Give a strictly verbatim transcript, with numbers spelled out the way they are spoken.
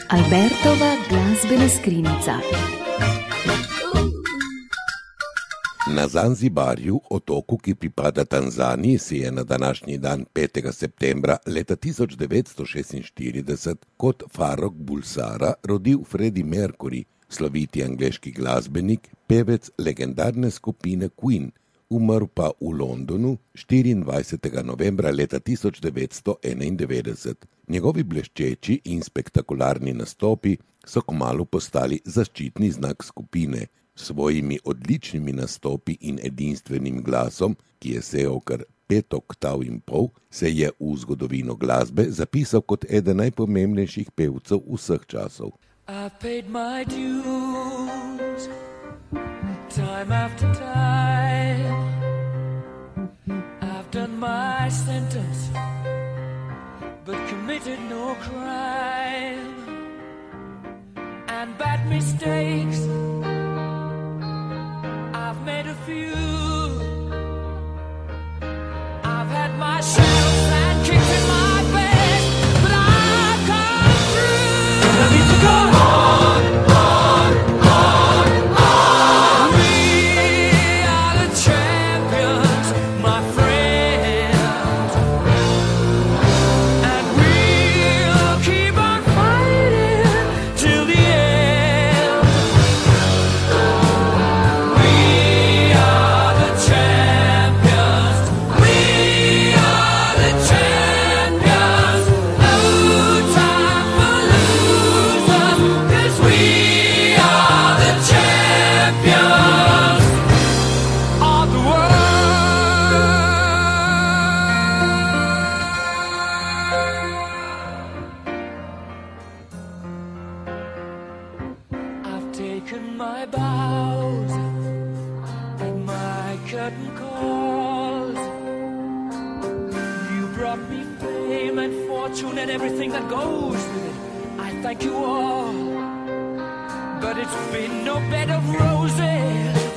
Albertova glasbena skrinjica. Na Zanzibarju, otoku, ki pripada Tanzaniji, se je na današnji dan petega septembra leta tisoč devetsto šestinštirideset kot Farrokh Bulsara rodil Freddie Mercury, sloviti angleški glasbenik, pevec legendarne skupine Queen, umrl pa v Londonu štiriindvajsetega novembra leta tisoč devetsto enaindevetdeset. Njegovi bleščeči in spektakularni nastopi so kmalu postali zaščitni znak skupine. S svojimi odličnimi nastopi in edinstvenim glasom, ki je sejal kar pet oktav in pol, se je v zgodovino glasbe zapisal kot eden najpomembnejših pevcev vseh časov. I've paid my dues, time after time. I've done my sentence, but committed no crime. And bad mistakes, I've made a few. I've had my shadows and kicks in my face, but I've come through. I need to go on, on, on, on. We are the champions, my friends, and we'll keep on fighting till the end. We are the champions, we are the champions. No time for losers, 'cause we are the champions of the world. I've taken my bows and my curtain calls. You brought me fame and fortune and everything that goes with it. I thank you all, but it's been no bed of roses.